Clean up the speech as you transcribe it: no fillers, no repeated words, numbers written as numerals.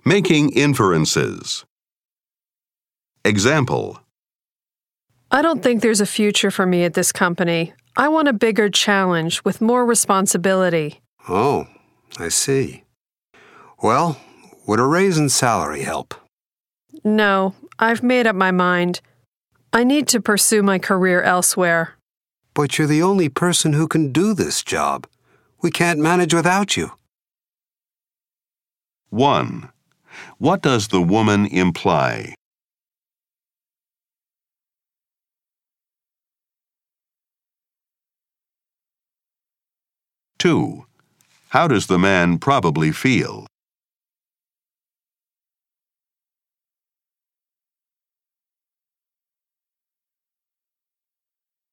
Making inferences. Example: I don't think there's a future for me at this company. I want a bigger challenge with more responsibility. Oh, I see. Well, would a raise in salary help? No, I've made up my mind. I need to pursue my career elsewhere. But you're the only person who can do this job. We can't manage without you. 1. What does the woman imply? 2. How does the man probably feel?